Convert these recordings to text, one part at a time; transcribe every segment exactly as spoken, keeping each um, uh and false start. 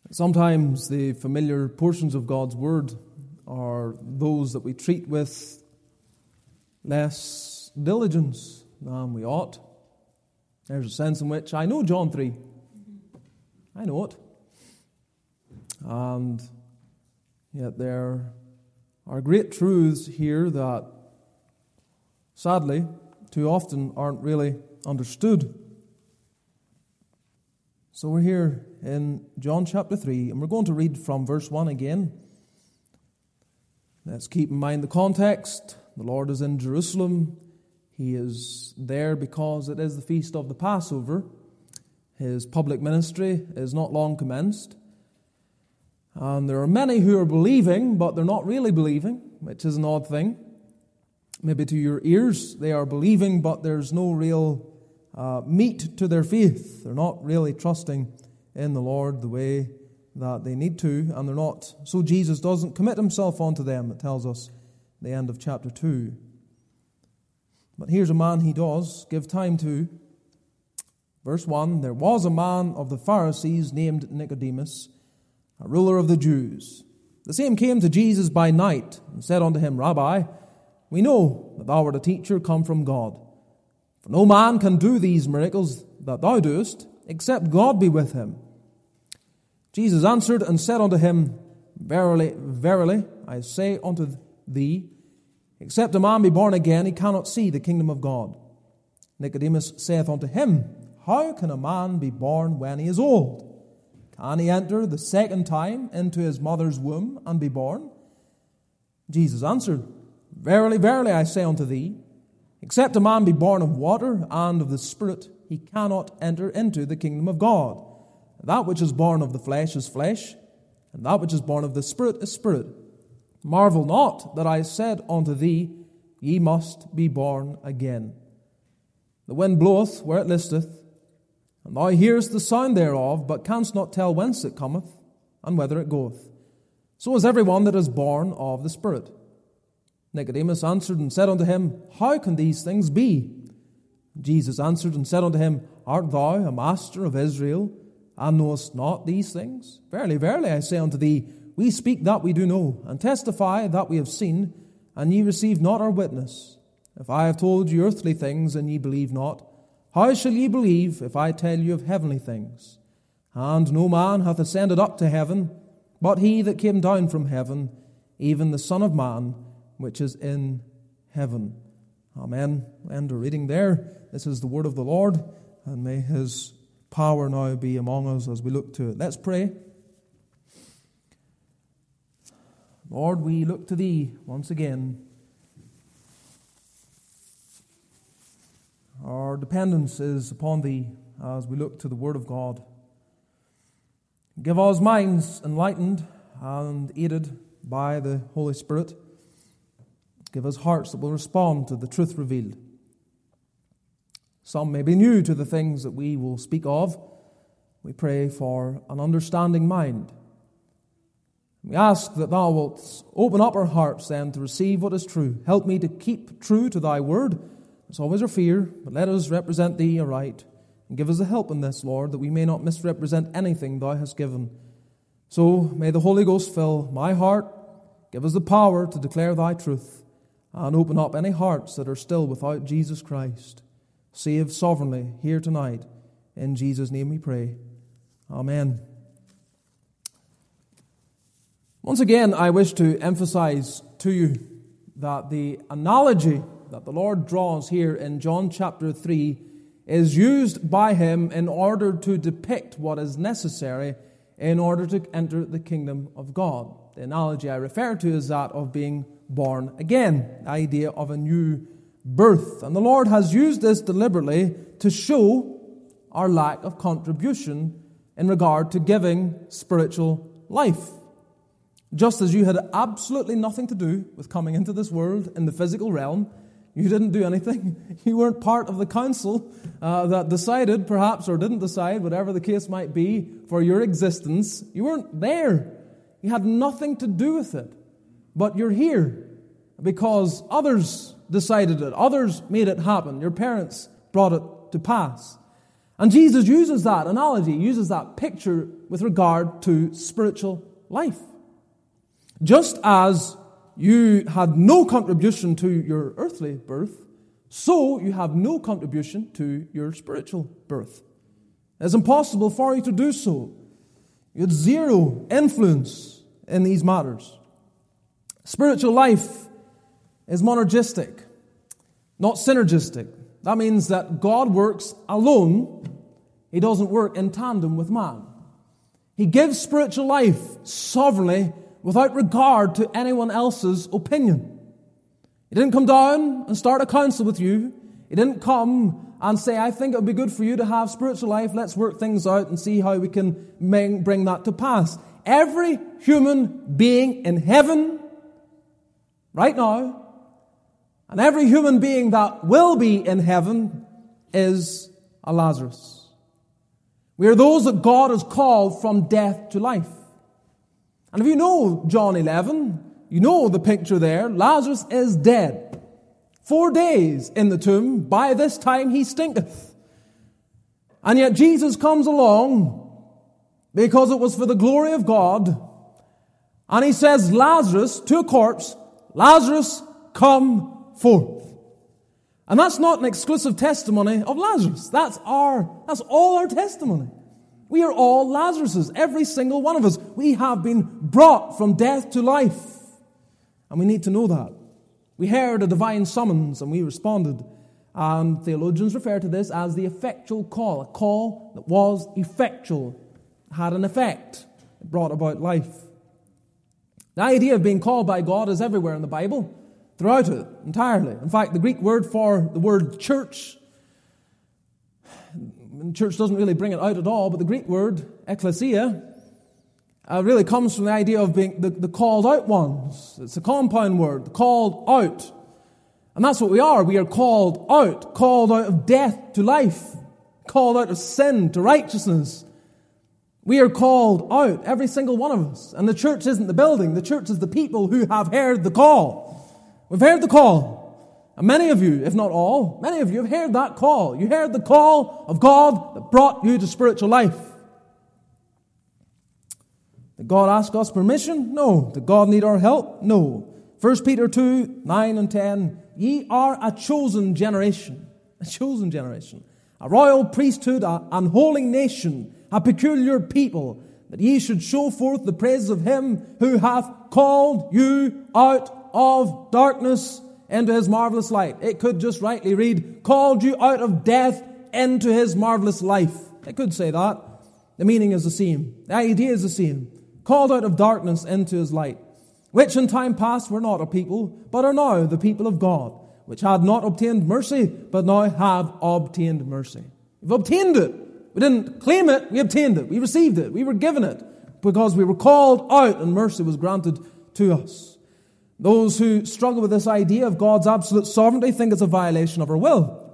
Sometimes the familiar portions of God's Word are those that we treat with less diligence than we ought. There's a sense in which I know John three. I know it. And yet there are great truths here that, sadly, too often aren't really understood. So we're here in John chapter three, and we're going to read from verse one again. Let's keep in mind the context. The Lord is in Jerusalem. He is there because it is the feast of the Passover. His public ministry is not long commenced. And there are many who are believing, but they're not really believing, which is an odd thing. Maybe to your ears, they are believing, but there's no real uh, meat to their faith. They're not really trusting in the Lord the way that they need to, and they're not. So Jesus doesn't commit himself onto them, it tells us at the end of chapter two. But here's a man he does give time to. Verse one, there was a man of the Pharisees named Nicodemus, a ruler of the Jews. The same came to Jesus by night and said unto him, Rabbi, we know that thou art a teacher come from God. For no man can do these miracles that thou doest, except God be with him. Jesus answered and said unto him, Verily, verily, I say unto thee, except a man be born again, he cannot see the kingdom of God. Nicodemus saith unto him, How can a man be born when he is old? Can he enter the second time into his mother's womb and be born? Jesus answered, Verily, verily, I say unto thee, except a man be born of water and of the Spirit, he cannot enter into the kingdom of God. That which is born of the flesh is flesh, and that which is born of the Spirit is spirit. Marvel not that I said unto thee, Ye must be born again. The wind bloweth where it listeth, and thou hearest the sound thereof, but canst not tell whence it cometh, and whither it goeth. So is every one that is born of the Spirit. Nicodemus answered and said unto him, How can these things be? Jesus answered and said unto him, Art thou a master of Israel, and knowest not these things? Verily, verily, I say unto thee, we speak that we do know, and testify that we have seen, and ye receive not our witness. If I have told you earthly things, and ye believe not, how shall ye believe if I tell you of heavenly things? And no man hath ascended up to heaven, but he that came down from heaven, even the Son of Man, which is in heaven. Amen. End of reading there. This is the word of the Lord, and may his power now be among us as we look to it. Let's pray. Lord, we look to thee once again. Our dependence is upon thee as we look to the word of God. Give us minds enlightened and aided by the Holy Spirit. Give us hearts that will respond to the truth revealed. Some may be new to the things that we will speak of. We pray for an understanding mind. We ask that thou wilt open up our hearts then to receive what is true. Help me to keep true to thy word. It's always our fear, but let us represent thee aright. And give us a help in this, Lord, that we may not misrepresent anything thou hast given. So may the Holy Ghost fill my heart. Give us the power to declare thy truth. And open up any hearts that are still without Jesus Christ. Save sovereignly here tonight. In Jesus' name we pray. Amen. Once again, I wish to emphasize to you that the analogy that the Lord draws here in John chapter three is used by him in order to depict what is necessary in order to enter the kingdom of God. The analogy I refer to is that of being born again, the idea of a new birth. And the Lord has used this deliberately to show our lack of contribution in regard to giving spiritual life. Just as you had absolutely nothing to do with coming into this world in the physical realm, you didn't do anything. You weren't part of the council uh, that decided, perhaps, or didn't decide, whatever the case might be, for your existence. You weren't there. You had nothing to do with it. But you're here because others decided it. Others made it happen. Your parents brought it to pass. And Jesus uses that analogy, uses that picture with regard to spiritual life. Just as you had no contribution to your earthly birth, so you have no contribution to your spiritual birth. It's impossible for you to do so. You had zero influence in these matters. Spiritual life is monergistic, not synergistic. That means that God works alone. He doesn't work in tandem with man. He gives spiritual life sovereignly without regard to anyone else's opinion. He didn't come down and start a council with you. He didn't come and say, I think it would be good for you to have spiritual life. Let's work things out and see how we can bring that to pass. Every human being in heaven right now, and every human being that will be in heaven, is a Lazarus. We are those that God has called from death to life. And if you know John eleven, you know the picture there. Lazarus is dead. Four days in the tomb. By this time he stinketh. And yet Jesus comes along because it was for the glory of God. And he says, Lazarus, to a corpse, Lazarus, come forth. And that's not an exclusive testimony of Lazarus. That's our, that's all our testimony. We are all Lazaruses, every single one of us. We have been brought from death to life. And we need to know that. We heard a divine summons and we responded. And theologians refer to this as the effectual call. A call that was effectual, had an effect. It brought about life. The idea of being called by God is everywhere in the Bible. Throughout it, entirely. In fact, the Greek word for the word church, church doesn't really bring it out at all, but the Greek word, ecclesia, uh, really comes from the idea of being the, the called out ones. It's a compound word, the called out. And that's what we are. We are called out, called out of death to life, called out of sin to righteousness. We are called out, every single one of us. And the church isn't the building. The church is the people who have heard the call. We've heard the call. And many of you, if not all, many of you have heard that call. You heard the call of God that brought you to spiritual life. Did God ask us permission? No. Did God need our help? No. First Peter two, nine and ten. Ye are a chosen generation. A chosen generation. A royal priesthood, a, an holy nation, a peculiar people, that ye should show forth the praises of him who hath called you out of darkness into his marvelous light. It could just rightly read, called you out of death into his marvelous life. It could say that. The meaning is the same. The idea is the same. Called out of darkness into his light, which in time past were not a people, but are now the people of God, which had not obtained mercy, but now have obtained mercy. We've obtained it. We didn't claim it, we obtained it. We received it. We were given it because we were called out and mercy was granted to us. Those who struggle with this idea of God's absolute sovereignty think it's a violation of our will.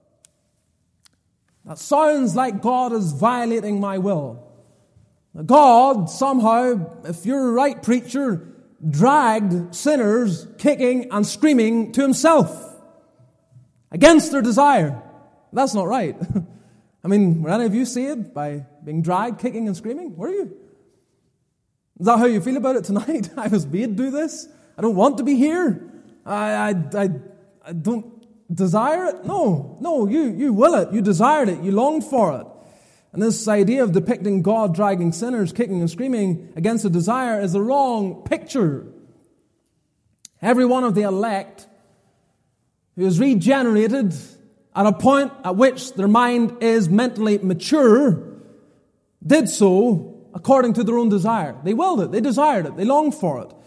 That sounds like God is violating my will. God, somehow, if you're a right preacher, dragged sinners kicking and screaming to himself against their desire. That's not right. I mean, were any of you saved by being dragged, kicking and screaming? Were you? Is that how you feel about it tonight? I was made to do this. I don't want to be here. I, I, I, I don't desire it. No, no, you, you will it. You desired it. You longed for it. And this idea of depicting God dragging sinners, kicking and screaming against a desire is the wrong picture. Every one of the elect who is regenerated at a point at which their mind is mentally mature did so according to their own desire. They willed it. They desired it. They longed for it.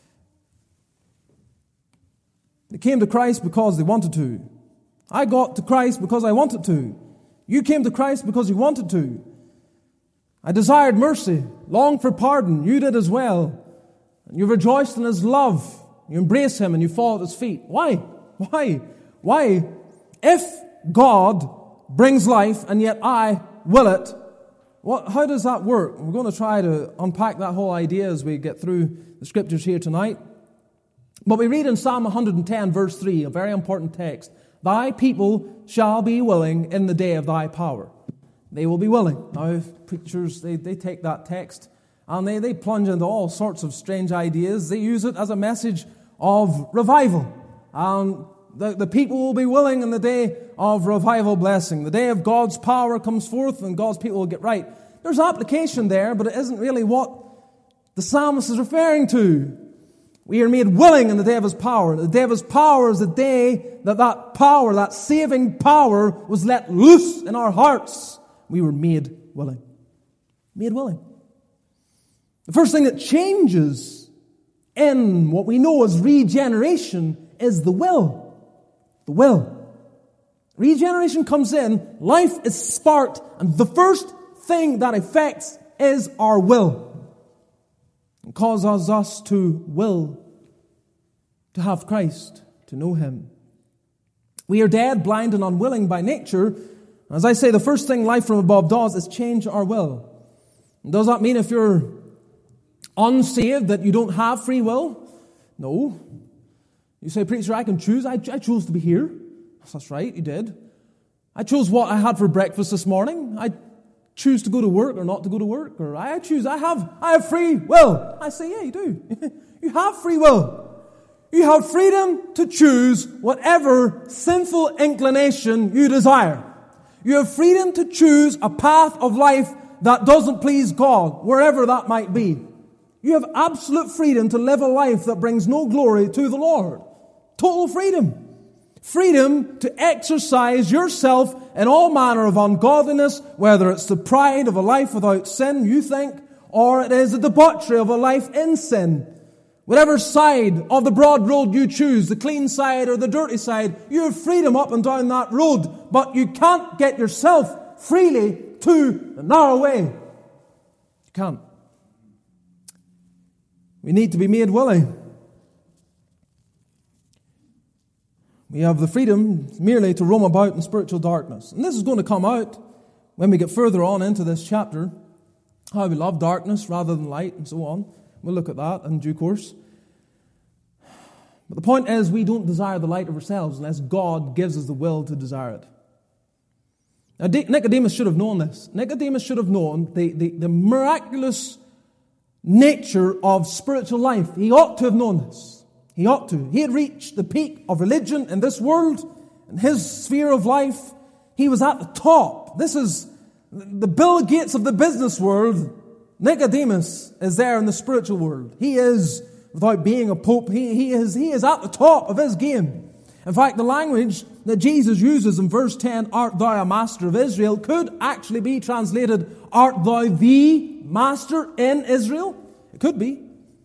They came to Christ because they wanted to. I got to Christ because I wanted to. You came to Christ because you wanted to. I desired mercy, longed for pardon. You did as well. And you rejoiced in His love. You embrace Him and you fall at His feet. Why? Why? Why? If God brings life and yet I will it, what, how does that work? We're going to try to unpack that whole idea as we get through the Scriptures here tonight. But we read in Psalm one hundred ten, verse three, a very important text. Thy people shall be willing in the day of thy power. they will be willing. Now, preachers, they, they take that text and they, they plunge into all sorts of strange ideas. They use it as a message of revival. And the, the people will be willing in the day of revival blessing. The day of God's power comes forth and God's people will get right. There's application there, but it isn't really what the psalmist is referring to. We are made willing in the day of His power. The day of His power is the day that that power, that saving power, was let loose in our hearts. We were made willing. Made willing. The first thing that changes in what we know as regeneration is the will. The will. Regeneration comes in, life is sparked, and the first thing that affects is our will. It causes us to will to have Christ, to know Him. We are dead, blind, and unwilling by nature. As I say, the first thing life from above does is change our will. Does that mean if you're unsaved that you don't have free will? No. You say, preacher, I can choose. I, I chose to be here. That's right, you did. I chose what I had for breakfast this morning. I choose to go to work or not to go to work. Or I choose, I have, I have free will. I say, yeah, you do. You have free will. You have freedom to choose whatever sinful inclination you desire. You have freedom to choose a path of life that doesn't please God, wherever that might be. You have absolute freedom to live a life that brings no glory to the Lord. Total freedom. Freedom to exercise yourself in all manner of ungodliness, whether it's the pride of a life without sin, you think, or it is the debauchery of a life in sin. Whatever side of the broad road you choose, the clean side or the dirty side, you have freedom up and down that road, but you can't get yourself freely to the narrow way. You can't. We need to be made willing. We have the freedom merely to roam about in spiritual darkness. And this is going to come out when we get further on into this chapter, how we love darkness rather than light and so on. We'll look at that in due course. But the point is, we don't desire the light of ourselves unless God gives us the will to desire it. Now, Nicodemus should have known this. Nicodemus should have known the, the, the miraculous nature of spiritual life. He ought to have known this. He ought to. He had reached the peak of religion in this world, in his sphere of life. He was at the top. This is the Bill Gates of the business world. Nicodemus is there in the spiritual world. He is, without being a pope, he, he, is, he is at the top of his game. In fact, the language that Jesus uses in verse ten, art thou a master of Israel, could actually be translated, art thou the master in Israel? It could be.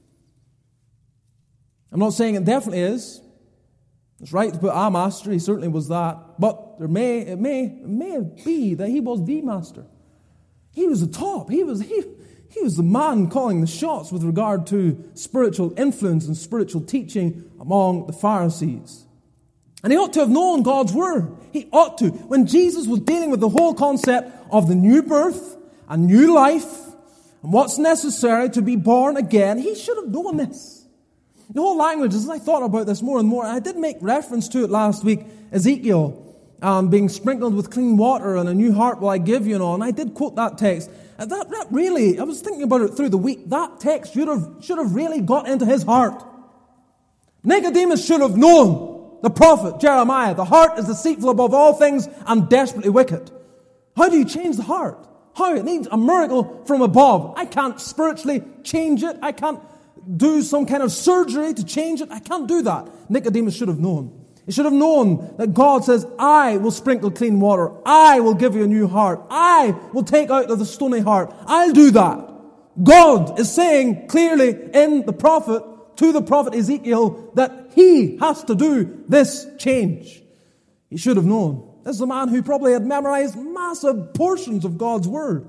I'm not saying it definitely is. It's right to put a master. He certainly was that. But there may, it may, it may be that he was the master. He was the top. He was, he, he was the man calling the shots with regard to spiritual influence and spiritual teaching among the Pharisees. And he ought to have known God's word. He ought to. When Jesus was dealing with the whole concept of the new birth and new life and what's necessary to be born again, he should have known this. The whole language, as I thought about this more and more, I did make reference to it last week, Ezekiel um, being sprinkled with clean water and a new heart will I give you and all, and I did quote that text. And that, that really, I was thinking about it through the week, that text should have, should have really got into his heart. Nicodemus should have known the prophet Jeremiah, the heart is deceitful above all things and desperately wicked. How do you change the heart? How? It needs a miracle from above. I can't spiritually change it. I can't do some kind of surgery to change it. I can't do that. Nicodemus should have known. He should have known that God says, I will sprinkle clean water. I will give you a new heart. I will take out of the stony heart. I'll do that. God is saying clearly in the prophet, to the prophet Ezekiel, that he has to do this change. He should have known. This is a man who probably had memorized massive portions of God's word.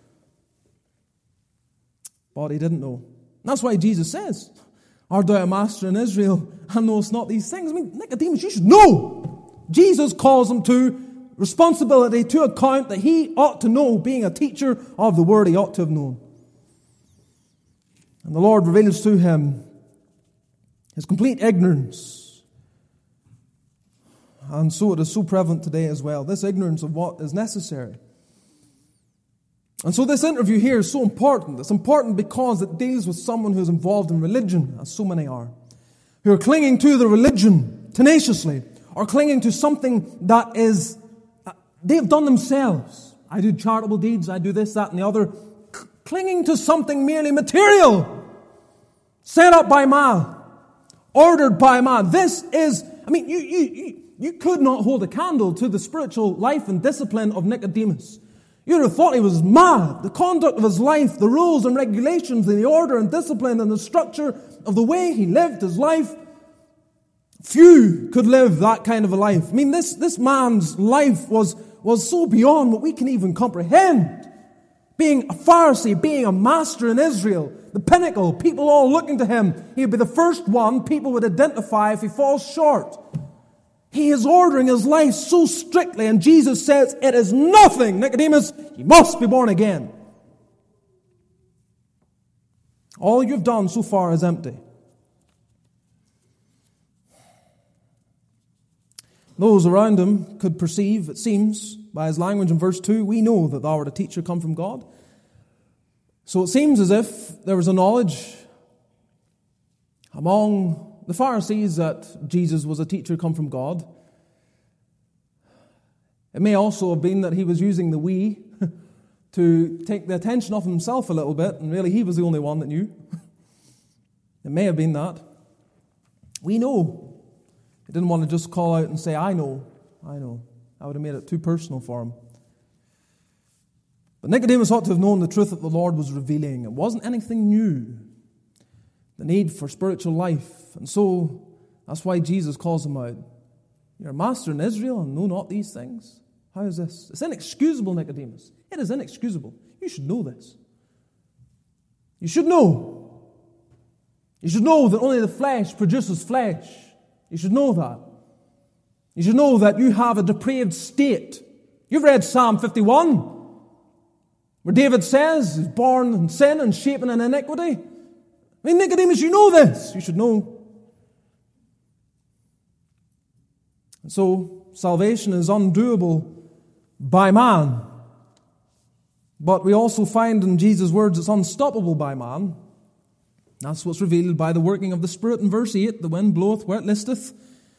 But he didn't know. That's why Jesus says, art thou a master in Israel and knowest not these things? I mean, Nicodemus, you should know. Jesus calls him to responsibility, to account that he ought to know, being a teacher of the word, he ought to have known. And the Lord reveals to him his complete ignorance. And so it is so prevalent today as well, this ignorance of what is necessary. And so this interview here is so important. It's important because it deals with someone who's involved in religion, as so many are, who are clinging to the religion tenaciously, or clinging to something that is, uh, they've done themselves. I do charitable deeds, I do this, that, and the other. C- clinging to something merely material, set up by man, ordered by man. This is, I mean, you, you, you, you could not hold a candle to the spiritual life and discipline of Nicodemus. You'd have thought he was mad. The conduct of his life, the rules and regulations, and the order and discipline and the structure of the way he lived his life. Few could live that kind of a life. I mean, this, this man's life was, was so beyond what we can even comprehend. Being a Pharisee, being a master in Israel, the pinnacle, people all looking to him. He'd be the first one people would identify if he falls short. He is ordering his life so strictly, and Jesus says, it is nothing, Nicodemus, you must be born again. All you've done so far is empty. Those around him could perceive, it seems, by his language in verse two, we know that thou art a teacher come from God. So it seems as if there was a knowledge among the Pharisees that Jesus was a teacher come from God. It may also have been that he was using the we to take the attention off himself a little bit, and really he was the only one that knew. It may have been that. We know. He didn't want to just call out and say, I know, I know. That would have made it too personal for him. But Nicodemus ought to have known the truth that the Lord was revealing. It wasn't anything new. The need for spiritual life. And so, that's why Jesus calls him out. You're a master in Israel and know not these things? How is this? It's inexcusable, Nicodemus. It is inexcusable. You should know this. You should know. You should know that only the flesh produces flesh. You should know that. You should know that you have a depraved state. You've read Psalm fifty-one, where David says, he's born in sin and shapen in iniquity. I mean, Nicodemus, you know this. You should know. And so, salvation is undoable by man. But we also find in Jesus' words it's unstoppable by man. That's what's revealed by the working of the Spirit in verse eight. The wind bloweth where it listeth.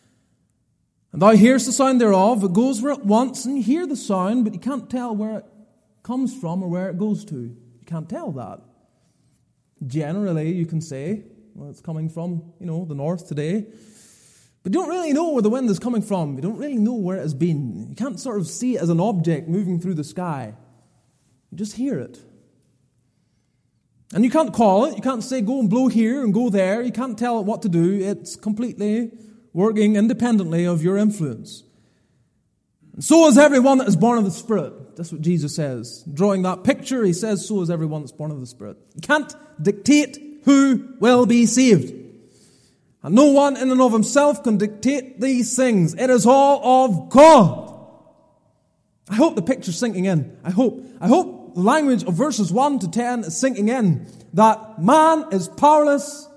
And thou hearest the sound thereof. It goes where it wants, and you hear the sound, but you can't tell where it comes from or where it goes to. You can't tell that. Generally, you can say, well, it's coming from, you know, the north today. But you don't really know where the wind is coming from. You don't really know where it has been. You can't sort of see it as an object moving through the sky. You just hear it. And you can't call it. You can't say, go and blow here and go there. You can't tell it what to do. It's completely working independently of your influence. And so is everyone that is born of the Spirit. That's what Jesus says. Drawing that picture, he says, so is everyone that's born of the Spirit. You can't dictate who will be saved. And no one in and of himself can dictate these things. It is all of God. I hope the picture's sinking in. I hope. I hope the language of verses one to ten is sinking in. That man is powerless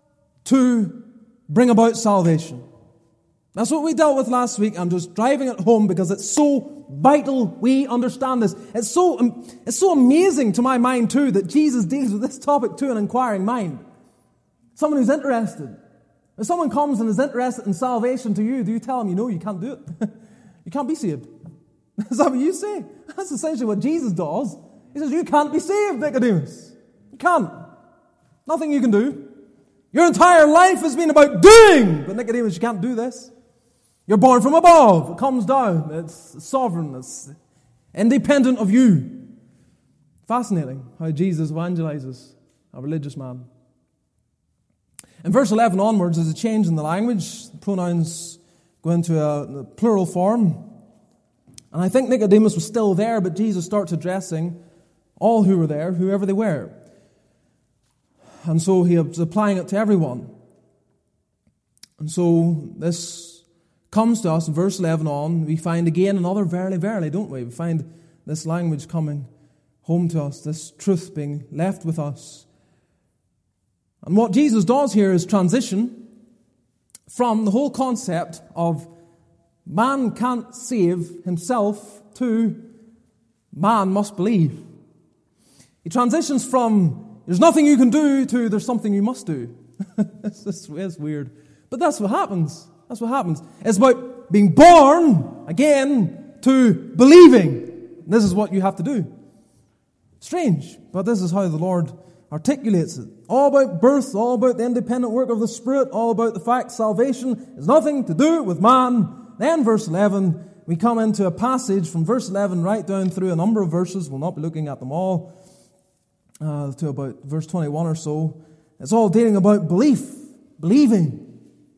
to bring about salvation. That's what we dealt with last week. I'm just driving it home because it's so vital we understand this. It's so, um, it's so amazing to my mind too that Jesus deals with this topic to an inquiring mind. Someone who's interested. If someone comes and is interested in salvation to you, do you tell them, you know, you can't do it? You can't be saved. Is that what you say? That's essentially what Jesus does. He says, you can't be saved, Nicodemus. You can't. Nothing you can do. Your entire life has been about doing. But Nicodemus, you can't do this. You're born from above. It comes down. It's sovereign. It's independent of you. Fascinating how Jesus evangelizes a religious man. In verse eleven onwards, there's a change in the language. The pronouns go into a, a plural form. And I think Nicodemus was still there, but Jesus starts addressing all who were there, whoever they were. And so he was applying it to everyone. And so this comes to us in verse eleven on. We find again another verily, verily, don't we? We find this language coming home to us, this truth being left with us. And what Jesus does here is transition from the whole concept of man can't save himself to man must believe. He transitions from there's nothing you can do to there's something you must do. it's, it's, it's weird. But that's what happens. That's what happens. It's about being born again to believing. This is what you have to do. Strange, but this is how the Lord articulates it. All about birth, all about the independent work of the Spirit, all about the fact salvation has nothing to do with man. Then verse eleven, we come into a passage from verse eleven right down through a number of verses. We'll not be looking at them all, uh, to about verse twenty-one or so. It's all dealing about belief, believing,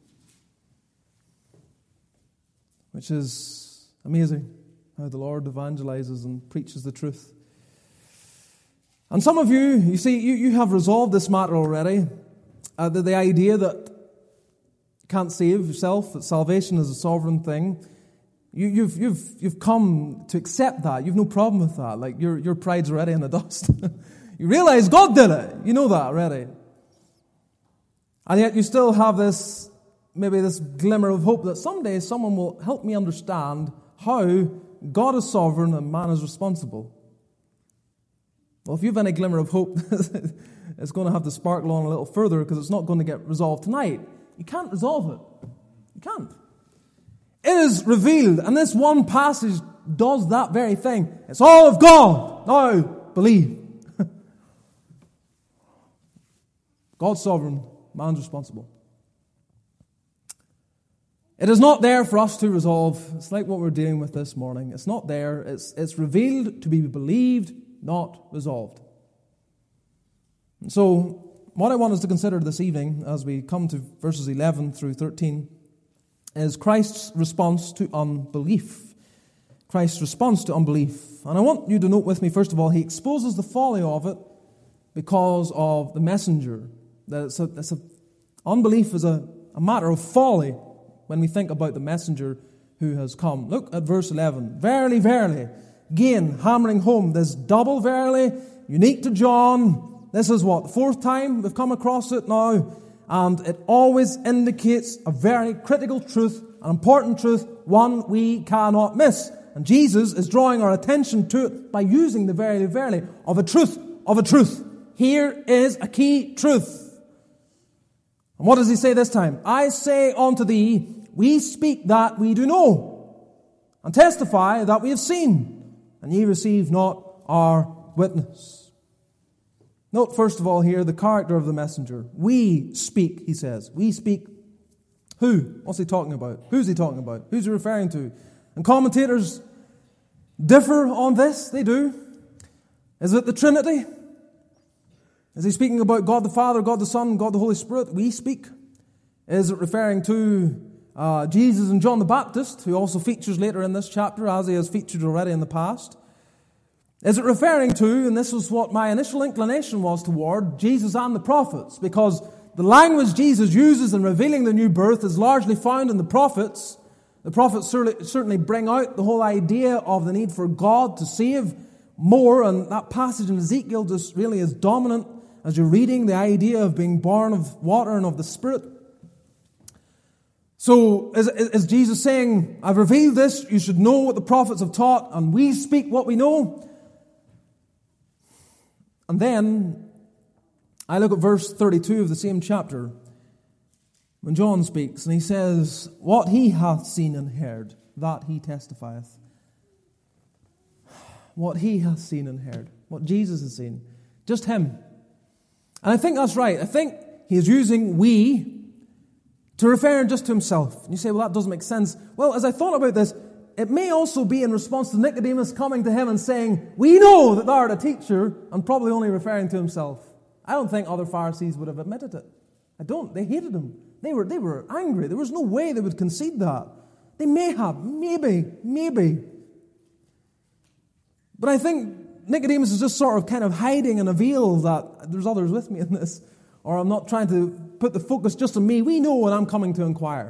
which is amazing how the Lord evangelizes and preaches the truth. And some of you, you see, you, you have resolved this matter already. Uh, the, the idea that you can't save yourself, that salvation is a sovereign thing. You, you've, you've, you've come to accept that. You've no problem with that. Like, your, your pride's already in the dust. You realize God did it. You know that already. And yet you still have this, maybe this glimmer of hope that someday someone will help me understand how God is sovereign and man is responsible. Well, if you have any glimmer of hope, it's going to have to sparkle on a little further because it's not going to get resolved tonight. You can't resolve it. You can't. It is revealed, and this one passage does that very thing. It's all of God. Now, believe. God's sovereign, man's responsible. It is not there for us to resolve. It's like what we're dealing with this morning. It's not there. It's, it's revealed to be believed, not resolved. And so, what I want us to consider this evening, as we come to verses eleven through thirteen, is Christ's response to unbelief. Christ's response to unbelief. And I want you to note with me, first of all, he exposes the folly of it because of the messenger. That it's a, it's a, unbelief is a, a matter of folly when we think about the messenger who has come. Look at verse eleven. Verily, verily. Again, hammering home this double verily, unique to John. This is what, the fourth time we've come across it now. And it always indicates a very critical truth, an important truth, one we cannot miss. And Jesus is drawing our attention to it by using the verily, verily of a truth, of a truth. Here is a key truth. And what does he say this time? I say unto thee, we speak that we do know, and testify that we have seen, and ye receive not our witness. Note first of all here the character of the messenger. We speak, he says. We speak. Who? What's he talking about? Who's he talking about? Who's he referring to? And commentators differ on this. They do. Is it the Trinity? Is he speaking about God the Father, God the Son, God the Holy Spirit? We speak. Is it referring to uh, Jesus and John the Baptist, who also features later in this chapter, as he has featured already in the past? Is it referring to, and this was what my initial inclination was toward, Jesus and the prophets? Because the language Jesus uses in revealing the new birth is largely found in the prophets. The prophets certainly bring out the whole idea of the need for God to save more, and that passage in Ezekiel just really is dominant as you're reading the idea of being born of water and of the Spirit. So is, is Jesus saying, I've revealed this, you should know what the prophets have taught, and we speak what we know? And then I look at verse thirty-two of the same chapter, when John speaks, and he says, what he hath seen and heard, that he testifieth. What he hath seen and heard, what Jesus has seen, just him. And I think that's right. I think he is using we to refer just to himself. And you say, well, that doesn't make sense. Well, as I thought about this, it may also be in response to Nicodemus coming to him and saying, we know that thou art a teacher, and probably only referring to himself. I don't think other Pharisees would have admitted it. I don't. They hated him. They were, they were angry. There was no way they would concede that. They may have. Maybe. Maybe. But I think Nicodemus is just sort of kind of hiding in a veil that there's others with me in this, or I'm not trying to put the focus just on me. We know when I'm coming to inquire.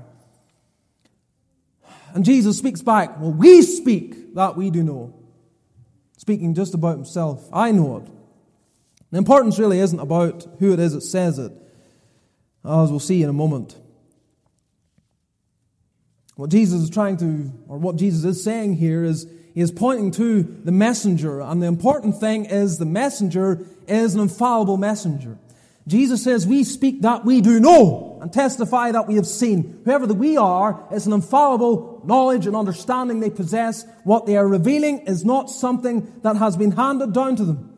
And Jesus speaks back, well, we speak that we do know. Speaking just about himself. I know it. The importance really isn't about who it is that says it, as we'll see in a moment. What Jesus is trying to, or what Jesus is saying here is, he is pointing to the messenger. And the important thing is the messenger is an infallible messenger. Jesus says, we speak that we do know and testify that we have seen. Whoever the we are is an infallible knowledge and understanding they possess. What they are revealing is not something that has been handed down to them.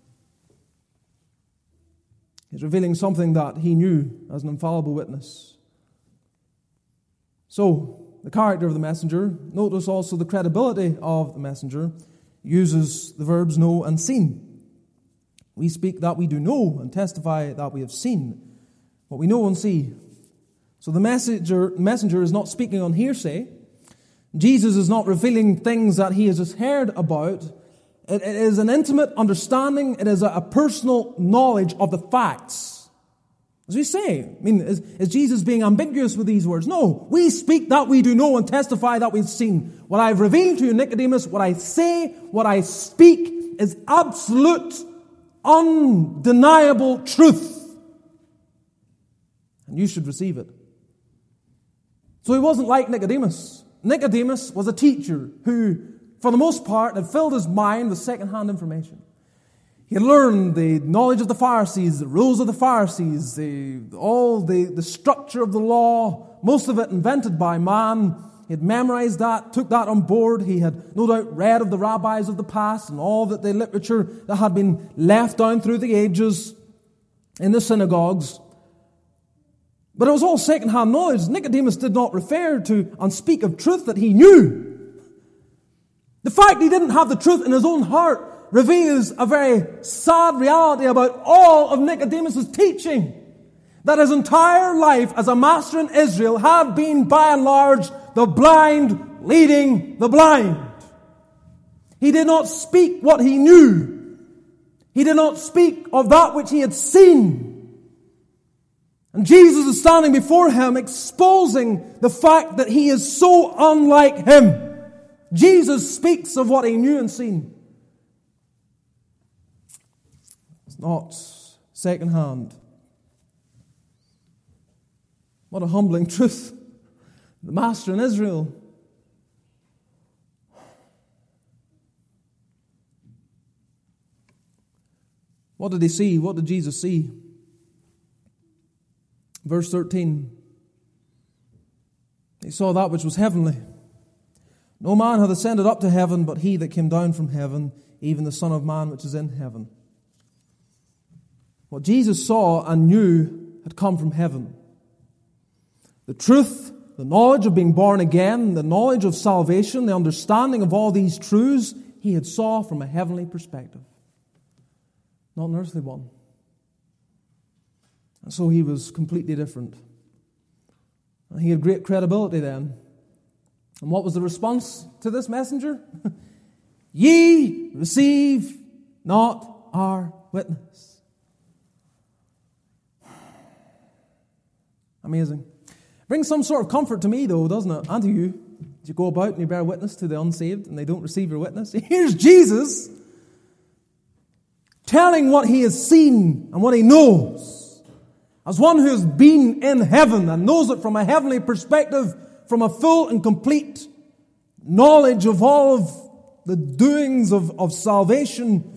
He's revealing something that he knew as an infallible witness. So, the character of the messenger, notice also the credibility of the messenger, uses the verbs know and seen. We speak that we do know and testify that we have seen what we know and see. So the messenger, messenger is not speaking on hearsay. Jesus is not revealing things that he has just heard about. It, it is an intimate understanding. It is a, a personal knowledge of the facts. As we say, I mean, is, is Jesus being ambiguous with these words? No. We speak that we do know and testify that we've seen. What I've revealed to you, Nicodemus, what I say, what I speak is absolute, undeniable truth. And you should receive it. So he wasn't like Nicodemus. Nicodemus was a teacher who, for the most part, had filled his mind with second-hand information. He had learned the knowledge of the Pharisees, the rules of the Pharisees, the, all the, the structure of the law, most of it invented by man. He had memorized that, took that on board. He had no doubt read of the rabbis of the past and all that the literature that had been left down through the ages in the synagogues. But it was all second-hand knowledge. Nicodemus did not refer to and speak of truth that he knew. The fact he didn't have the truth in his own heart reveals a very sad reality about all of Nicodemus' teaching. That his entire life as a master in Israel had been, by and large, the blind leading the blind. He did not speak what he knew. He did not speak of that which he had seen. And Jesus is standing before him, exposing the fact that he is so unlike him. Jesus speaks of what he knew and seen. It's not second-hand. What a humbling truth. The master in Israel. What did he see? What did Jesus see? Verse thirteen. He saw that which was heavenly. No man hath ascended up to heaven, but he that came down from heaven, even the Son of Man which is in heaven. What Jesus saw and knew had come from heaven. The truth, the knowledge of being born again, the knowledge of salvation, the understanding of all these truths, he had saw from a heavenly perspective. Not an earthly one. And so he was completely different. And he had great credibility then. And what was the response to this messenger? Ye receive not our witness. Amazing. Brings some sort of comfort to me though, doesn't it? And to you. As you go about and you bear witness to the unsaved and they don't receive your witness. Here's Jesus telling what he has seen and what he knows. As one who has been in heaven and knows it from a heavenly perspective, from a full and complete knowledge of all of the doings of, of salvation.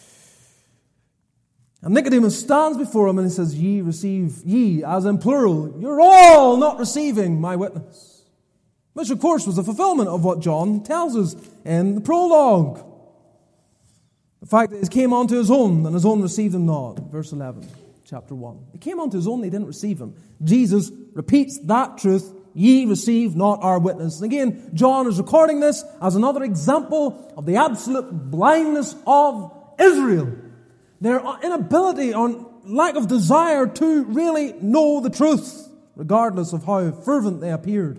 And Nicodemus stands before him and he says, ye receive, ye, as in plural, you're all not receiving my witness. Which of course was a fulfillment of what John tells us in the prologue. The fact that he came unto his own and his own received him not. Verse eleven, chapter one. He came unto his own, they didn't receive him. Jesus repeats that truth. Ye receive not our witness. And again, John is recording this as another example of the absolute blindness of Israel. Their inability or lack of desire to really know the truth, regardless of how fervent they appeared.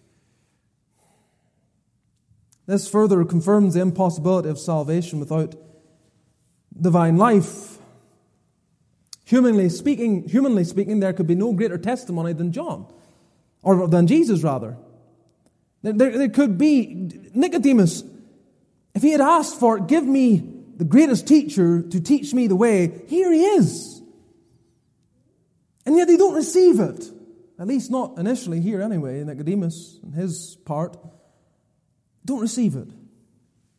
This further confirms the impossibility of salvation without divine life. Humanly speaking, humanly speaking, there could be no greater testimony than John. Or than Jesus, rather. There, there, there could be Nicodemus, if he had asked for, give me the greatest teacher to teach me the way, here he is. And yet they don't receive it. At least not initially here anyway. Nicodemus and his part don't receive it.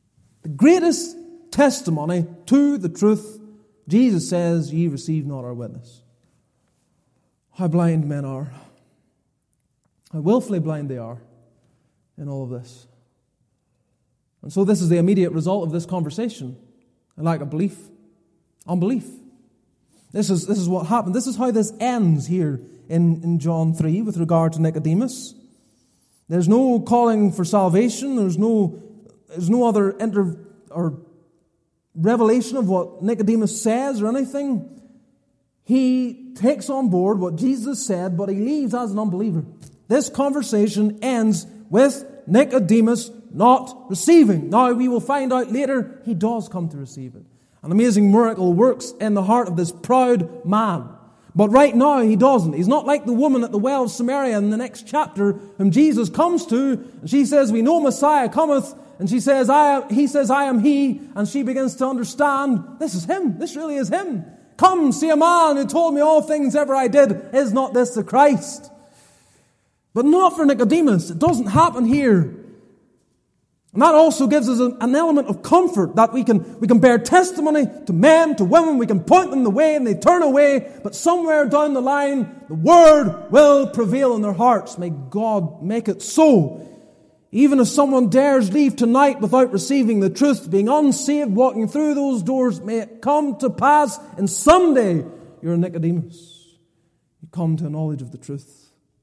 The greatest testimony to the truth, Jesus says, ye receive not our witness. How blind men are. How willfully blind they are in all of this. And so this is the immediate result of this conversation. A lack of belief. Unbelief. This is, this is what happened. This is how this ends here in, in John three with regard to Nicodemus. There's no calling for salvation. There's no, there's no other inter, or revelation of what Nicodemus says or anything. He takes on board what Jesus said, but he leaves as an unbeliever. This conversation ends with Nicodemus not receiving. Now, we will find out later he does come to receive it. An amazing miracle works in the heart of this proud man. But right now, he doesn't. He's not like the woman at the well of Samaria in the next chapter whom Jesus comes to. And she says, we know Messiah cometh. And she says, I am, he says, I am he. And she begins to understand, this is him. This really is him. Come, see a man who told me all things ever I did. Is not this the Christ? But not for Nicodemus. It doesn't happen here. And that also gives us an element of comfort that we can, we can bear testimony to men, to women. We can point them the way and they turn away. But somewhere down the line, the Word will prevail in their hearts. May God make it so. Even if someone dares leave tonight without receiving the truth, being unsaved, walking through those doors, may it come to pass and someday you're a Nicodemus. You come to a knowledge of the truth.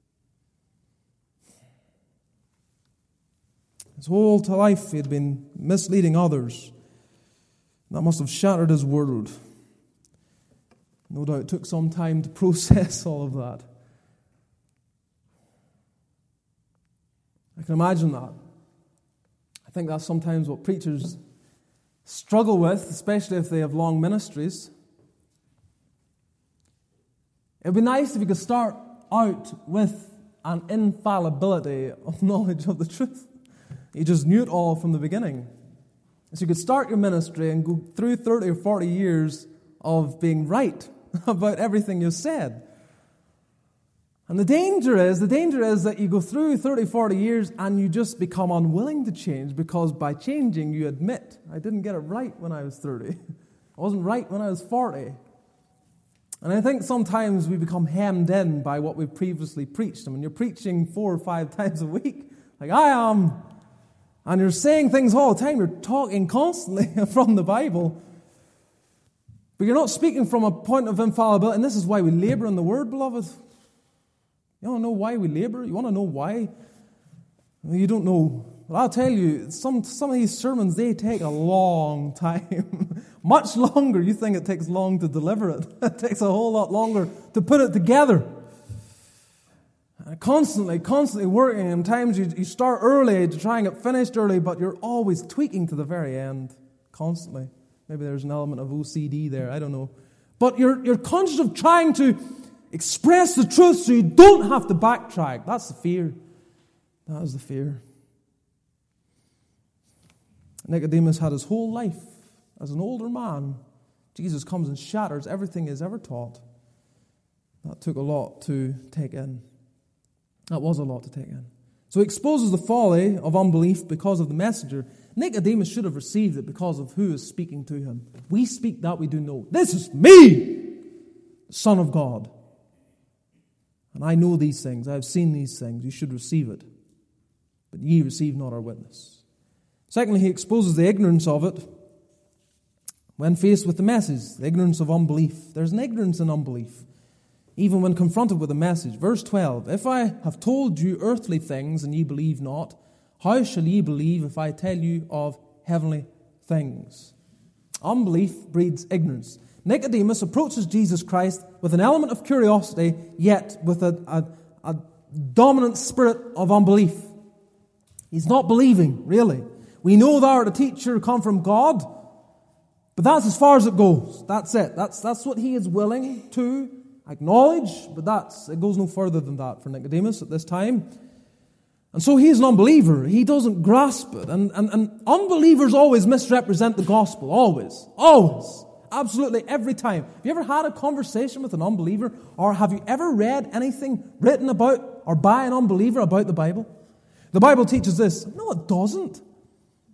His whole life he had been misleading others. That must have shattered his world. No doubt it took some time to process all of that. I can imagine that. I think that's sometimes what preachers struggle with, especially if they have long ministries. It would be nice if you could start out with an infallibility of knowledge of the truth. You just knew it all from the beginning. So you could start your ministry and go through thirty or forty years of being right about everything you said. And the danger is, the danger is that you go through thirty, forty years and you just become unwilling to change because by changing you admit, I didn't get it right when I was thirty. I wasn't right when I was forty. And I think sometimes we become hemmed in by what we've previously preached. I mean, you're preaching four or five times a week, like I am, and you're saying things all the time. You're talking constantly from the Bible. But you're not speaking from a point of infallibility. And this is why we labor in the Word, beloved. You want to know why we labor? You want to know why? Well, you don't know. But I'll tell you, some, some of these sermons, they take a long time. Much longer. You think it takes long to deliver it. It takes a whole lot longer to put it together. Constantly, constantly working. And times you, you start early to try and get finished early, but you're always tweaking to the very end. Constantly. Maybe there's an element of O C D there. I don't know. But you're, you're conscious of trying to express the truth so you don't have to backtrack. That's the fear. That is the fear. Nicodemus had his whole life as an older man. Jesus comes and shatters everything he's ever taught. That took a lot to take in. That was a lot to take in. So he exposes the folly of unbelief because of the messenger. Nicodemus should have received it because of who is speaking to him. We speak that we do know. This is me, the Son of God. And I know these things. I have seen these things. You should receive it. But ye receive not our witness. Secondly, he exposes the ignorance of it when faced with the message. The ignorance of unbelief. There's an ignorance in unbelief, even when confronted with a message. Verse twelve, if I have told you earthly things and ye believe not, how shall ye believe if I tell you of heavenly things? Unbelief breeds ignorance. Nicodemus approaches Jesus Christ with an element of curiosity, yet with a, a, a dominant spirit of unbelief. He's not believing, really. We know thou art a teacher come from God, but that's as far as it goes. That's it. That's, that's what he is willing to acknowledge, but that's it goes no further than that for Nicodemus at this time. And so he is an unbeliever. He doesn't grasp it. And, and, and unbelievers always misrepresent the gospel. Always. Always. Absolutely every time. Have you ever had a conversation with an unbeliever? Or have you ever read anything written about or by an unbeliever about the Bible? The Bible teaches this. No, it doesn't.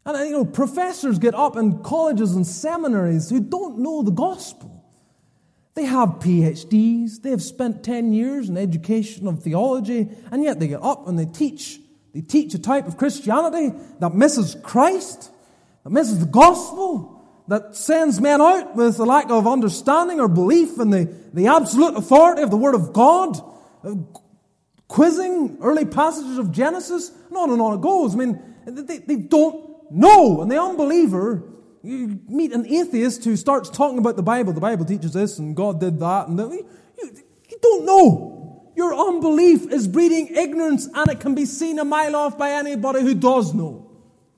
And, you know, professors get up in colleges and seminaries who don't know the gospel. They have P H Ds, they have spent ten years in education of theology, and yet they get up and they teach. They teach a type of Christianity that misses Christ, that misses the gospel, that sends men out with a lack of understanding or belief in the, the absolute authority of the Word of God, uh, quizzing early passages of Genesis, and on and on it goes. I mean, they, they don't know. And the unbeliever, you meet an atheist who starts talking about the Bible. The Bible teaches this, and God did that, and the, you, you don't know. Your unbelief is breeding ignorance, and it can be seen a mile off by anybody who does know.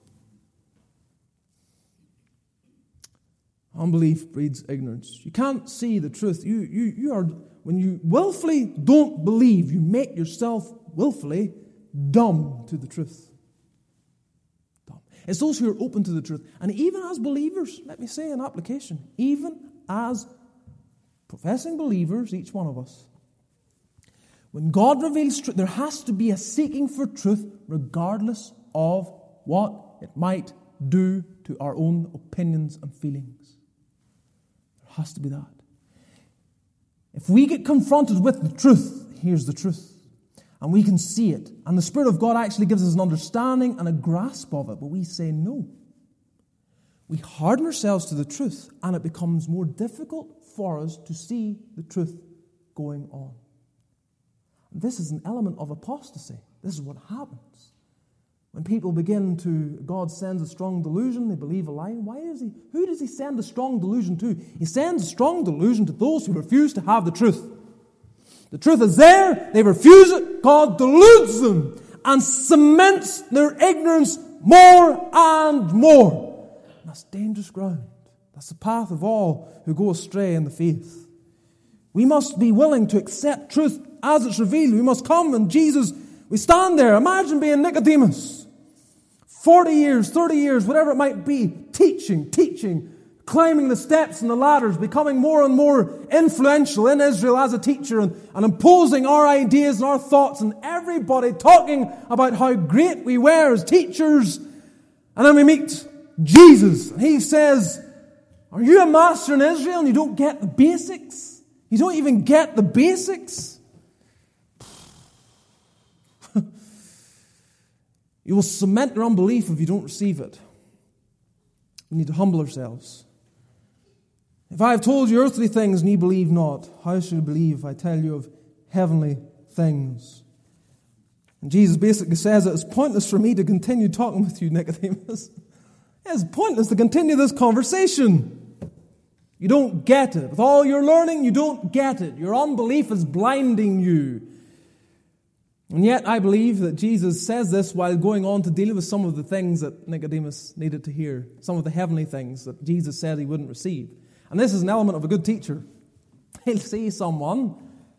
Unbelief breeds ignorance. You can't see the truth. You, you, you are, when you willfully don't believe, you make yourself willfully dumb to the truth. Dumb. It's those who are open to the truth. And even as believers, let me say an application, even as professing believers, each one of us, when God reveals truth, there has to be a seeking for truth regardless of what it might do to our own opinions and feelings. There has to be that. If we get confronted with the truth, here's the truth, and we can see it, and the Spirit of God actually gives us an understanding and a grasp of it, but we say no. We harden ourselves to the truth, and it becomes more difficult for us to see the truth going on. This is an element of apostasy. This is what happens. When people begin to, God sends a strong delusion, they believe a lie. Why is he? Who does he send a strong delusion to? He sends a strong delusion to those who refuse to have the truth. The truth is there, they refuse it, God deludes them and cements their ignorance more and more. And that's dangerous ground. That's the path of all who go astray in the faith. We must be willing to accept truth as it's revealed. We must come and Jesus, we stand there. Imagine being Nicodemus. forty years, thirty years, whatever it might be, teaching, teaching, climbing the steps and the ladders, becoming more and more influential in Israel as a teacher and, and imposing our ideas and our thoughts, and everybody talking about how great we were as teachers. And then we meet Jesus. And he says, are you a master in Israel and you don't get the basics? You don't even get the basics? You will cement your unbelief if you don't receive it. We need to humble ourselves. If I have told you earthly things and you believe not, how should you believe if I tell you of heavenly things? And Jesus basically says that it's pointless for me to continue talking with you, Nicodemus. It's pointless to continue this conversation. You don't get it. With all your learning, you don't get it. Your unbelief is blinding you. And yet I believe that Jesus says this while going on to deal with some of the things that Nicodemus needed to hear, some of the heavenly things that Jesus said he wouldn't receive. And this is an element of a good teacher. He'll see someone,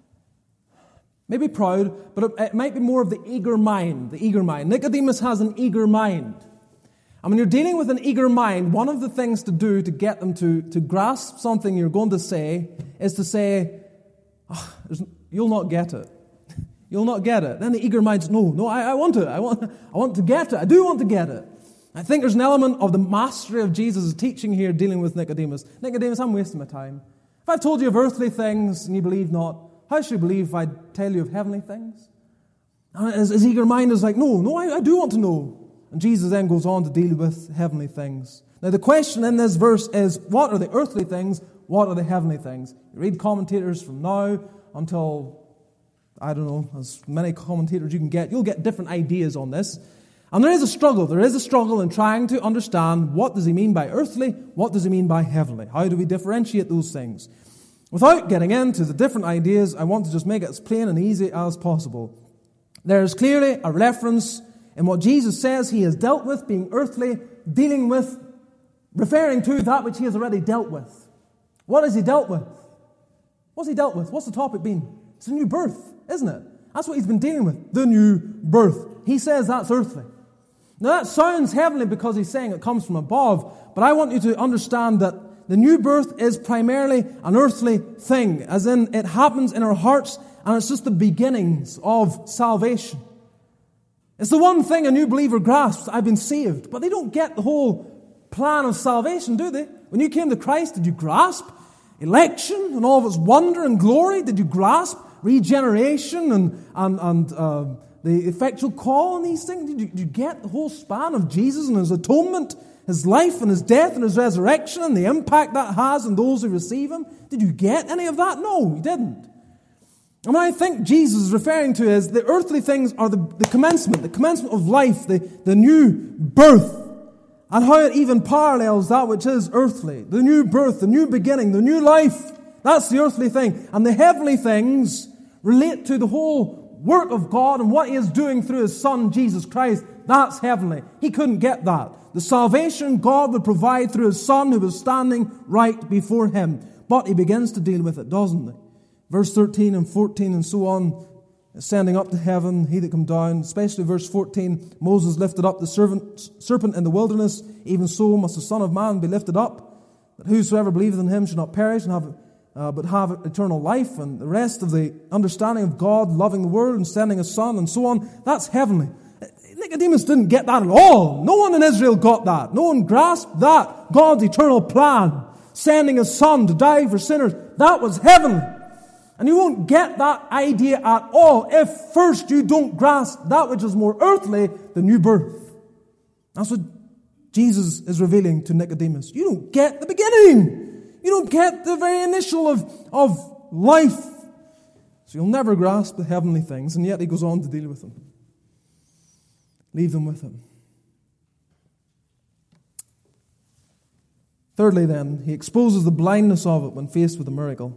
maybe proud, but it might be more of the eager mind, the eager mind. Nicodemus has an eager mind. And when you're dealing with an eager mind, one of the things to do to get them to, to grasp something you're going to say is to say, oh, you'll not get it. You'll not get it. Then the eager mind says, no, no, I, I want it. I want, I want to get it. I do want to get it. I think there's an element of the mastery of Jesus' teaching here dealing with Nicodemus. Nicodemus, I'm wasting my time. If I've told you of earthly things and you believe not, how should you believe if I tell you of heavenly things? And his, his eager mind is like, no, no, I, I do want to know. And Jesus then goes on to deal with heavenly things. Now the question in this verse is, what are the earthly things? What are the heavenly things? You read commentators from now until, I don't know, as many commentators you can get. You'll get different ideas on this. And there is a struggle. There is a struggle in trying to understand what does he mean by earthly, what does he mean by heavenly. How do we differentiate those things? Without getting into the different ideas, I want to just make it as plain and easy as possible. There is clearly a reference in what Jesus says he has dealt with, being earthly, dealing with, referring to that which he has already dealt with. What has he dealt with? What's he dealt with? What's the topic been? It's a new birth, isn't it? That's what he's been dealing with, the new birth. He says that's earthly. Now that sounds heavenly because he's saying it comes from above, but I want you to understand that the new birth is primarily an earthly thing, as in it happens in our hearts and it's just the beginnings of salvation. It's the one thing a new believer grasps: I've been saved. But they don't get the whole plan of salvation, do they? When you came to Christ, did you grasp election and all of its wonder and glory? Did you grasp regeneration and, and, and uh, the effectual call on these things? Did you, did you get the whole span of Jesus and His atonement, His life and His death and His resurrection and the impact that has on those who receive Him? Did you get any of that? No, you didn't. And what I think Jesus is referring to is the earthly things are the, the commencement, the commencement of life, the, the new birth, and how it even parallels that which is earthly. The new birth, the new beginning, the new life. That's the earthly thing. And the heavenly things relate to the whole work of God and what He is doing through His Son, Jesus Christ. That's heavenly. He couldn't get that. The salvation God would provide through His Son who was standing right before Him. But He begins to deal with it, doesn't He? Verse thirteen and fourteen and so on, ascending up to heaven, He that come down, especially verse fourteen, Moses lifted up the servant, serpent in the wilderness, even so must the Son of Man be lifted up, that whosoever believeth in Him should not perish, and have, uh, but have eternal life, and the rest of the understanding of God, loving the world and sending His Son, and so on. That's heavenly. Nicodemus didn't get that at all. No one in Israel got that. No one grasped that. God's eternal plan, sending His Son to die for sinners, that was heavenly. And you won't get that idea at all if first you don't grasp that which is more earthly, the new birth. That's what Jesus is revealing to Nicodemus. You don't get the beginning. You don't get the very initial of, of life. So you'll never grasp the heavenly things, and yet He goes on to deal with them. Leave them with Him. Thirdly then, He exposes the blindness of it when faced with a miracle.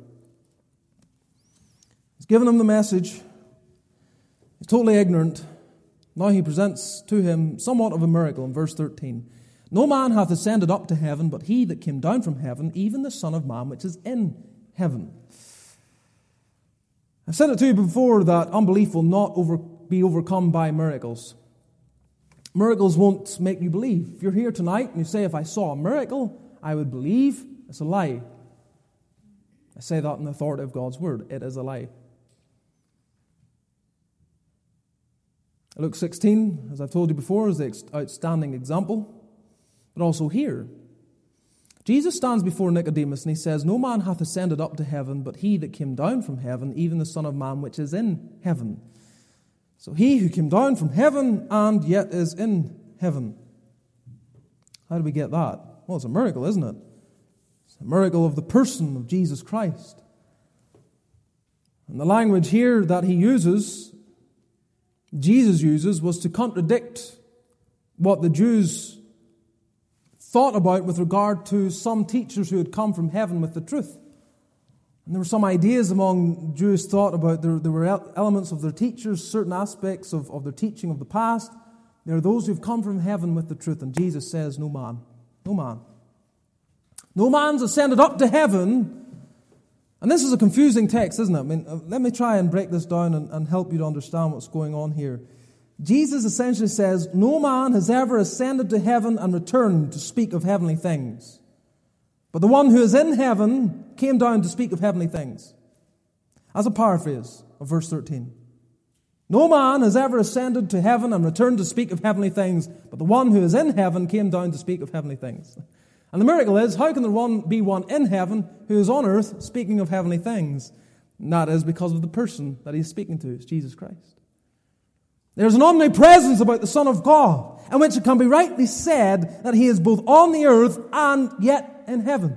He's given him the message. He's totally ignorant. Now He presents to him somewhat of a miracle in verse thirteen. No man hath ascended up to heaven, but He that came down from heaven, even the Son of Man which is in heaven. I've said it to you before that unbelief will not over, be overcome by miracles. Miracles won't make you believe. If you're here tonight and you say, if I saw a miracle, I would believe, it's a lie. I say that in the authority of God's Word. It is a lie. Luke sixteen, as I've told you before, is the outstanding example. But also here, Jesus stands before Nicodemus and He says, no man hath ascended up to heaven, but He that came down from heaven, even the Son of Man which is in heaven. So He who came down from heaven and yet is in heaven. How do we get that? Well, it's a miracle, isn't it? It's a miracle of the person of Jesus Christ. And the language here that He uses, Jesus uses, was to contradict what the Jews thought about with regard to some teachers who had come from heaven with the truth. And there were some ideas among Jewish thought about, there, there were elements of their teachers, certain aspects of, of their teaching of the past. There are those who have come from heaven with the truth. And Jesus says, no man, no man. No man's ascended up to heaven. And this is a confusing text, isn't it? I mean, let me try and break this down and, and help you to understand what's going on here. Jesus essentially says, no man has ever ascended to heaven and returned to speak of heavenly things. But the one who is in heaven came down to speak of heavenly things. As a paraphrase of verse thirteen. No man has ever ascended to heaven and returned to speak of heavenly things, but the one who is in heaven came down to speak of heavenly things. And the miracle is, how can there one be one in heaven who is on earth speaking of heavenly things? And that is because of the person that He's speaking to. It's Jesus Christ. There's an omnipresence about the Son of God, in which it can be rightly said that He is both on the earth and yet in heaven.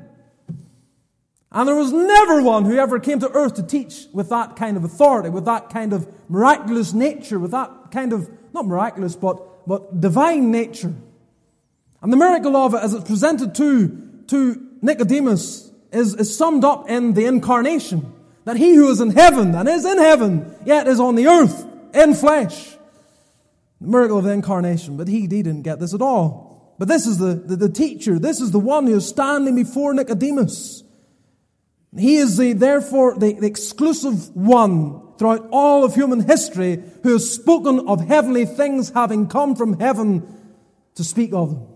And there was never one who ever came to earth to teach with that kind of authority, with that kind of miraculous nature, with that kind of, not miraculous, but, but divine nature. And the miracle of it, as it's presented to, to Nicodemus, is, is summed up in the incarnation. That He who is in heaven, and is in heaven, yet is on the earth, in flesh. The miracle of the incarnation. But he, he didn't get this at all. But this is the, the, the teacher. This is the one who is standing before Nicodemus. He is the, therefore the, the exclusive one throughout all of human history who has spoken of heavenly things having come from heaven to speak of them.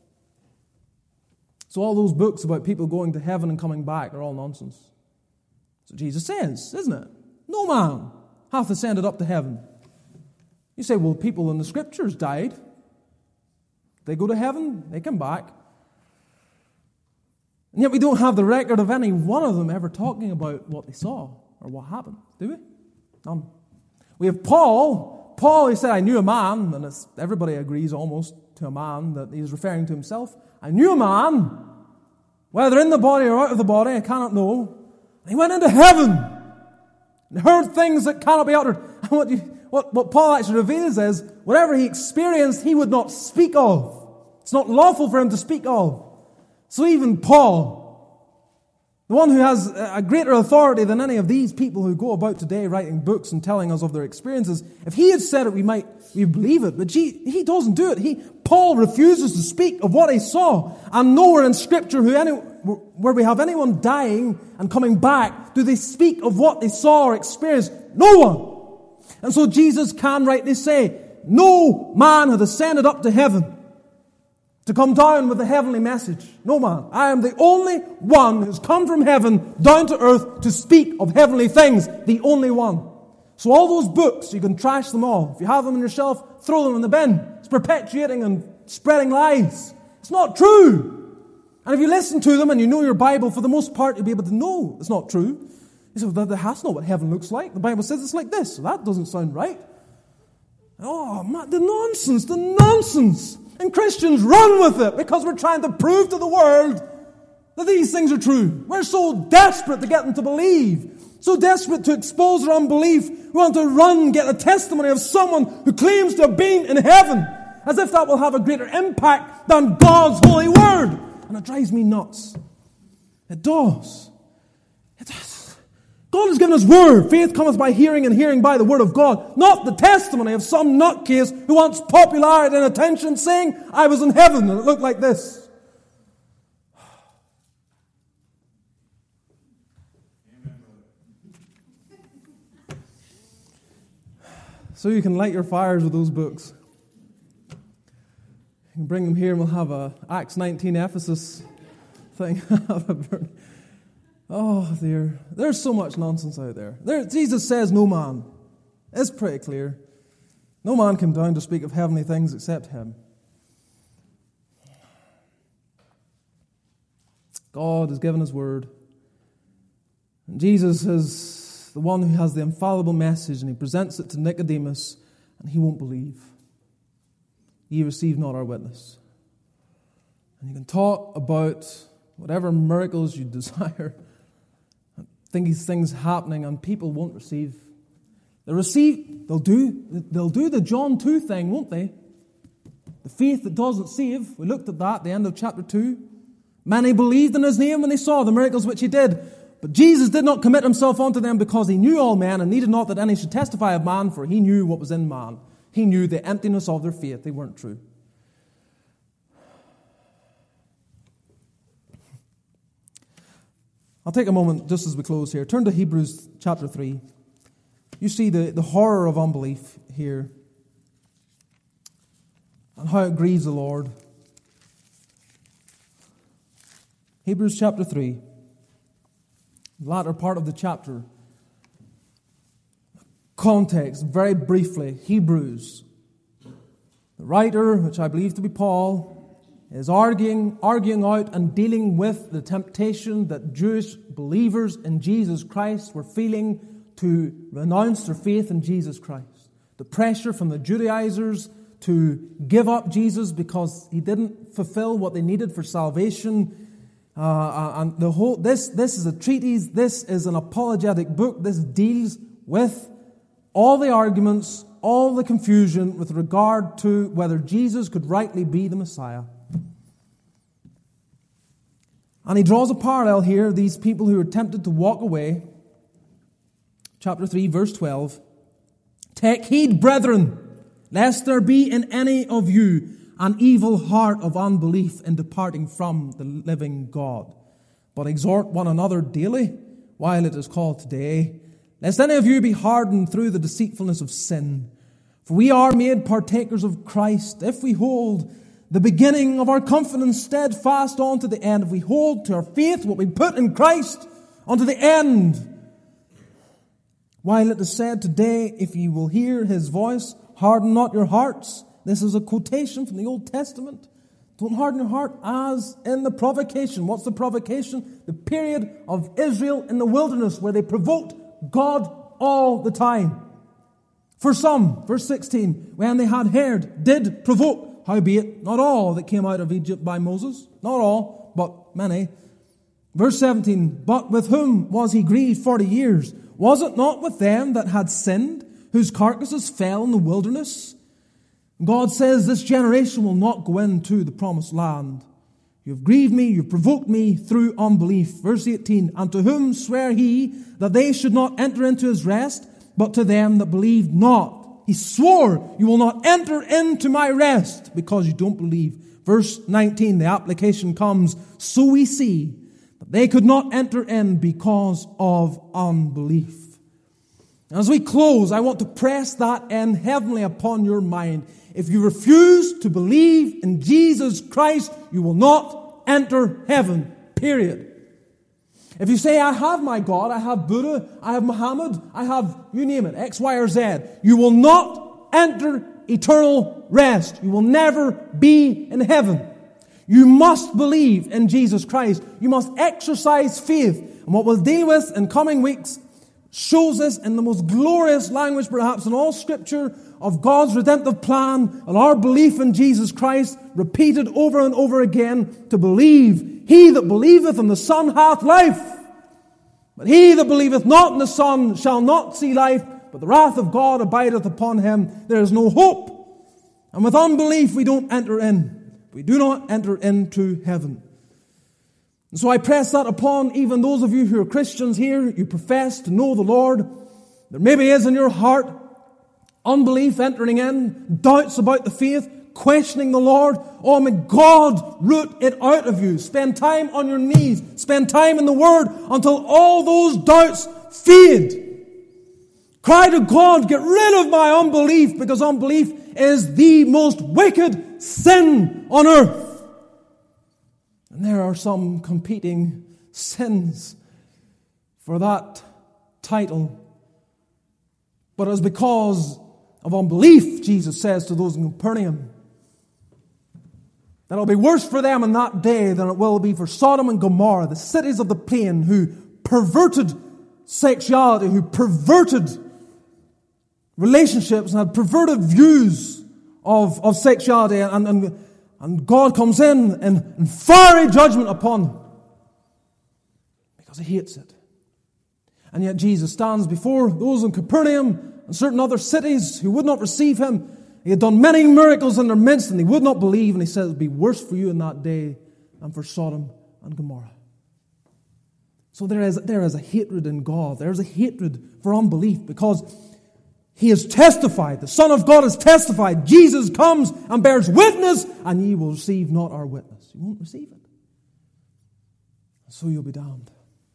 So all those books about people going to heaven and coming back are all nonsense. So Jesus says, isn't it? No man hath ascended up to heaven. You say, well, people in the Scriptures died. They go to heaven, they come back. And yet we don't have the record of any one of them ever talking about what they saw or what happened, do we? None. We have Paul. Paul, he said, I knew a man, and it's, everybody agrees almost to a man that he's referring to himself. I knew a man, whether in the body or out of the body, I cannot know. And he went into heaven and heard things that cannot be uttered. And what, you, what, what Paul actually reveals is, whatever he experienced, he would not speak of. It's not lawful for him to speak of. So even Paul, the one who has a greater authority than any of these people who go about today writing books and telling us of their experiences, if he had said it, we might we believe it. But he, he doesn't do it. He Paul refuses to speak of what he saw. And nowhere in Scripture who any, where we have anyone dying and coming back do they speak of what they saw or experienced. No one. And so Jesus can rightly say, no man hath ascended up to heaven to come down with the heavenly message. No man. I am the only one who's come from heaven down to earth to speak of heavenly things. The only one. So all those books, you can trash them all. If you have them on your shelf, throw them in the bin. It's perpetuating and spreading lies. It's not true. And if you listen to them and you know your Bible, for the most part, you'll be able to know it's not true. You say, well, that's not what heaven looks like. The Bible says it's like this. So that doesn't sound right. Oh, man, the nonsense, the nonsense. And Christians run with it because we're trying to prove to the world that these things are true. We're so desperate to get them to believe, so desperate to expose their unbelief, we want to run, get a testimony of someone who claims to have been in heaven, as if that will have a greater impact than God's holy word. And it drives me nuts. It does. It does. God has given us word. Faith cometh by hearing, and hearing by the word of God. Not the testimony of some nutcase who wants popularity and attention, saying, I was in heaven and it looked like this. So you can light your fires with those books. You can bring them here and we'll have a Acts nineteen Ephesus thing. Oh, dear. There's so much nonsense out there. there. Jesus says no man. It's pretty clear. No man came down to speak of heavenly things except him. God has given his word. And Jesus is the one who has the infallible message, and he presents it to Nicodemus, and he won't believe. Ye receive not our witness. And you can talk about whatever miracles you desire, think these things happening, and people won't receive. They'll receive, they'll do, they'll do the John two thing, won't they? The faith that doesn't save. We looked at that at the end of chapter two. Many believed in his name when they saw the miracles which he did. But Jesus did not commit himself unto them because he knew all men and needed not that any should testify of man, for he knew what was in man. He knew the emptiness of their faith. They weren't true. I'll take a moment just as we close here. Turn to Hebrews chapter three. You see the, the horror of unbelief here and how it grieves the Lord. Hebrews chapter three, the latter part of the chapter. Context, very briefly, Hebrews. The writer, which I believe to be Paul, is arguing, arguing out and dealing with the temptation that Jewish believers in Jesus Christ were feeling to renounce their faith in Jesus Christ. The pressure from the Judaizers to give up Jesus because he didn't fulfill what they needed for salvation. Uh, and the whole this this is a treatise. This is an apologetic book. This deals with all the arguments, all the confusion with regard to whether Jesus could rightly be the Messiah. And he draws a parallel here, these people who are tempted to walk away. Chapter three, verse twelve. Take heed, brethren, lest there be in any of you an evil heart of unbelief in departing from the living God. But exhort one another daily, while it is called today, lest any of you be hardened through the deceitfulness of sin. For we are made partakers of Christ, if we hold the beginning of our confidence steadfast on to the end. If we hold to our faith what we put in Christ unto the end. While it is said today, if ye will hear his voice, harden not your hearts. This is a quotation from the Old Testament. Don't harden your heart as in the provocation. What's the provocation? The period of Israel in the wilderness where they provoked God all the time. For some, verse sixteen, when they had heard, did provoke, howbeit not all that came out of Egypt by Moses, not all, but many. Verse seventeen, but with whom was he grieved forty years? Was it not with them that had sinned, whose carcasses fell in the wilderness? God says this generation will not go into the promised land. You have grieved me, you have provoked me through unbelief. Verse eighteen, and to whom sware he that they should not enter into his rest, but to them that believed not. He swore, you will not enter into my rest because you don't believe. Verse nineteen, the application comes, so we see that they could not enter in because of unbelief. As we close, I want to press that in heavenly upon your mind. If you refuse to believe in Jesus Christ, you will not enter heaven. Period. If you say, I have my God, I have Buddha, I have Muhammad, I have, you name it, X, Y, or Z, you will not enter eternal rest. You will never be in heaven. You must believe in Jesus Christ. You must exercise faith. And what we'll deal with in coming weeks shows us in the most glorious language perhaps in all Scripture of God's redemptive plan and our belief in Jesus Christ, repeated over and over again, to believe. He that believeth in the Son hath life, but he that believeth not in the Son shall not see life, but the wrath of God abideth upon him. There is no hope. And with unbelief we don't enter in. We do not enter into heaven. And so I press that upon even those of you who are Christians here. You profess to know the Lord. There maybe is in your heart unbelief entering in, doubts about the faith, questioning the Lord. Oh, may God root it out of you. Spend time on your knees. Spend time in the Word until all those doubts fade. Cry to God, get rid of my unbelief, because unbelief is the most wicked sin on earth. And there are some competing sins for that title. But it's because of unbelief, Jesus says to those in Capernaum, that it'll be worse for them in that day than it will be for Sodom and Gomorrah, the cities of the plain, who perverted sexuality, who perverted relationships and had perverted views of, of sexuality, and, and, and God comes in and, and fiery judgment upon them because He hates it. And yet Jesus stands before those in Capernaum and certain other cities who would not receive Him. He had done many miracles in their midst and they would not believe, and He says it would be worse for you in that day than for Sodom and Gomorrah. So there is, there is a hatred in God. There is a hatred for unbelief because He has testified, the Son of God has testified, Jesus comes and bears witness, and ye will receive not our witness. You won't receive it. So you'll be damned.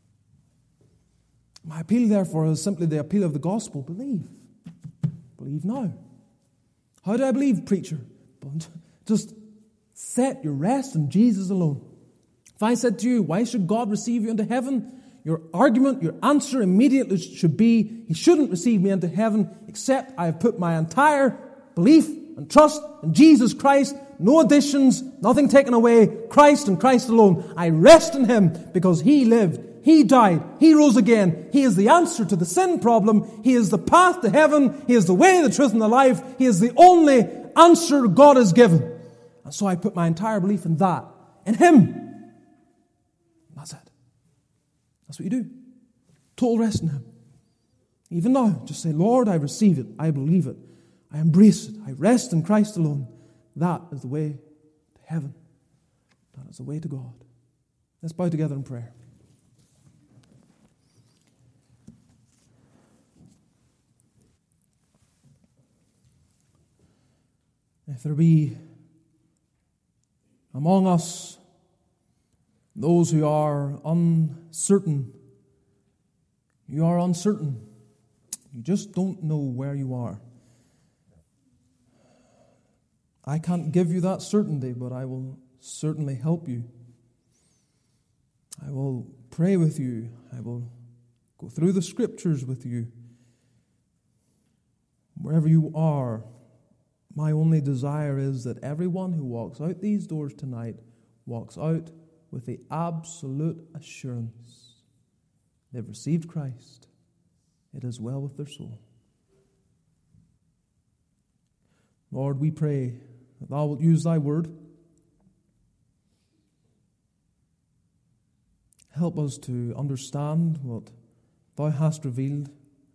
My appeal, therefore, is simply the appeal of the gospel. Believe. Believe now. How do I believe, preacher? Just set your rest in Jesus alone. If I said to you, why should God receive you into heaven? Your argument, your answer immediately should be, He shouldn't receive me into heaven except I have put my entire belief and trust in Jesus Christ. No additions, nothing taken away. Christ and Christ alone. I rest in Him because He lived. He died. He rose again. He is the answer to the sin problem. He is the path to heaven. He is the way, the truth, and the life. He is the only answer God has given. And so I put my entire belief in that. In Him. That's it. That's what you do. Total rest in Him. Even now, just say, Lord, I receive it. I believe it. I embrace it. I rest in Christ alone. That is the way to heaven. That is the way to God. Let's bow together in prayer. If there be among us those who are uncertain, you are uncertain. You just don't know where you are. I can't give you that certainty, but I will certainly help you. I will pray with you. I will go through the Scriptures with you. Wherever you are, My only desire is that everyone who walks out these doors tonight walks out with the absolute assurance they've received Christ. It is well with their soul. Lord, we pray that Thou wilt use Thy word. Help us to understand what Thou hast revealed.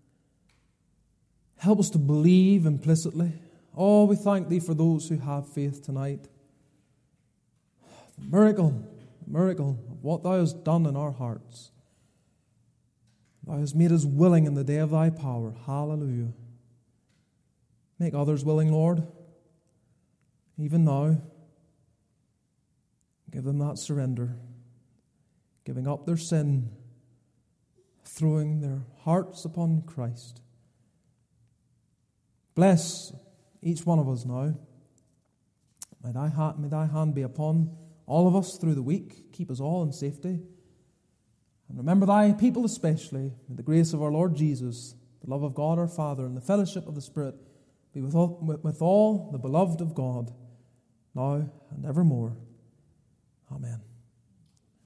Help us to believe implicitly. Oh, we thank Thee for those who have faith tonight. The miracle, the miracle of what Thou hast done in our hearts. Thou hast made us willing in the day of Thy power. Hallelujah. Make others willing, Lord, even now. Give them that surrender, giving up their sin, throwing their hearts upon Christ. Bless each one of us now. May thy, ha- may thy hand be upon all of us through the week. Keep us all in safety. And remember Thy people especially. May the grace of our Lord Jesus, the love of God our Father, and the fellowship of the Spirit be with all, with all the beloved of God, now and evermore. Amen.